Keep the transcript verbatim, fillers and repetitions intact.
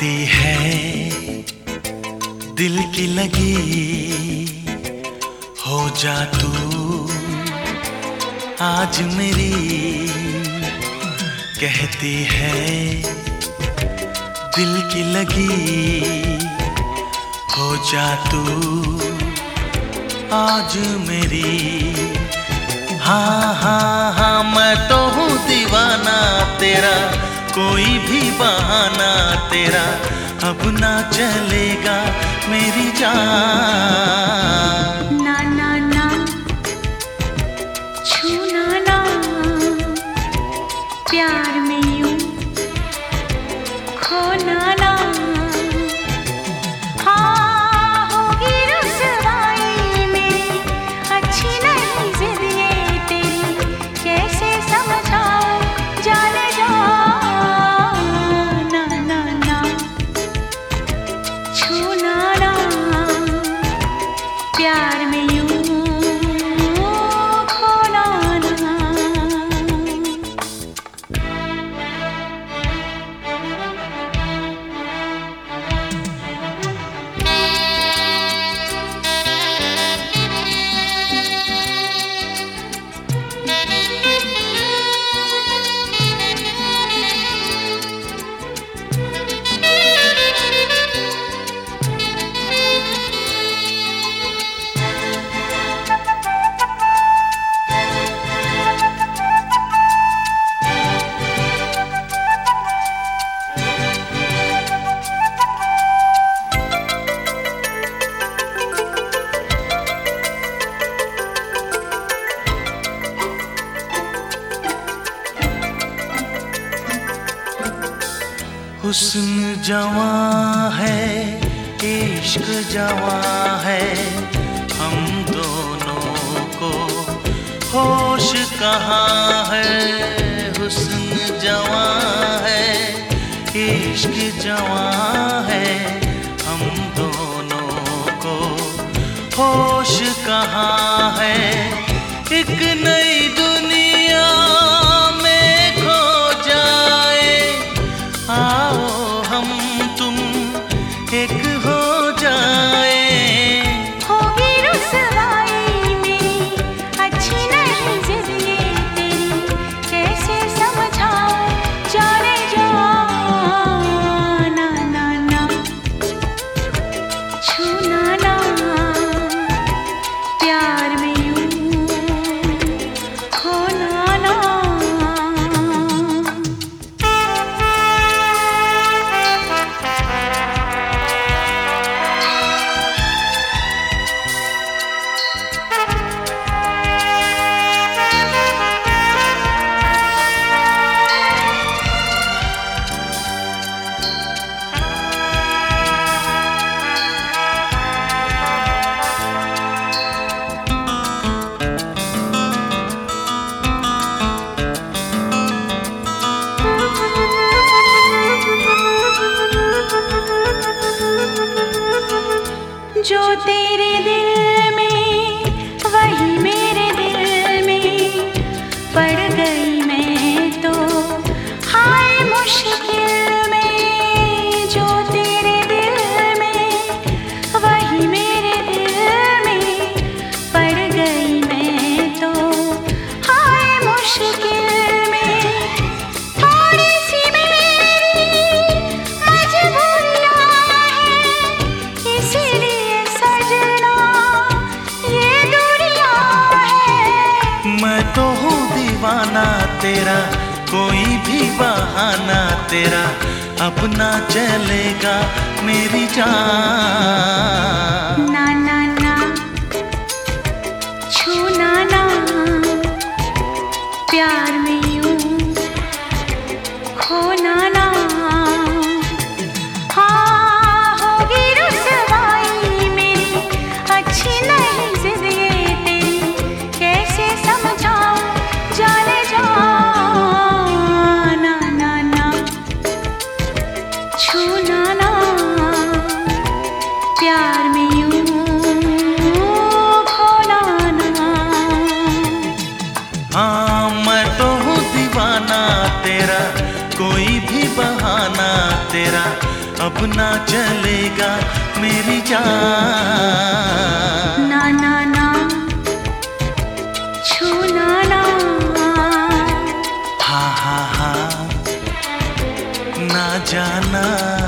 कहती है दिल की लगी हो जा तू आज मेरी। कहती है दिल की लगी हो जा तू आज मेरी। हाँ हाँ हाँ मैं तो हूँ दीवाना तेरा, कोई भी बहाना तेरा अब ना चलेगा मेरी जान। ना ना ना छूना ना प्यार में यूं खोना ना। हाँ होगी रुसवाई मेरी, अच्छी नहीं जिद ये तेरी, कैसे समझाऊं जाने जा। ना ना ना छूना ना प्यार में यूं खोना ना। हुस्न जवां है इश्क जवां है, हम दोनों को होश कहाँ है। हुस्न जवां है इश्क जवां है, हम दोनों को होश कहाँ है। एक नई दुनिया में खो जाए, आओ हम तुम एक हो जाए। होगी रुसवाई मेरी, अच्छी नहीं जिद ये तेरी, कैसे समझाऊं जाने जा। ना ना ना छूना ना प्यार में यूं खोना ना। जो तेरे दिल में वही मेरे दिल में, पड़ गई मैं तो हाय मुश्किल में। जो तेरे दिल में वही मेरे दिल में, पड़ गई मैं तो हाय मुश्किल में। थोड़ी सी मेरी मजबूरियां हैं, इसीलिए सजना ये दूरियां हैं। मैं तो हूँ दीवाना तेरा, कोई भी बहाना तेरा अब ना चलेगा मेरी जान। ना ना ना छूना ना प्यार में यूं खोना ना। हाँ होगी रुसवाई मेरी, अच्छी नहीं जिद ये तेरी, कैसे समझाऊं जाने जा। ना ना ना छूना ना प्यार में यूं खोना ना। हाँ मैं तो हूँ दीवाना तेरा, कोई भी बहाना तेरा अब ना चलेगा मेरी जान। ना ना ना छूना ना, हा हा हा ना जाना।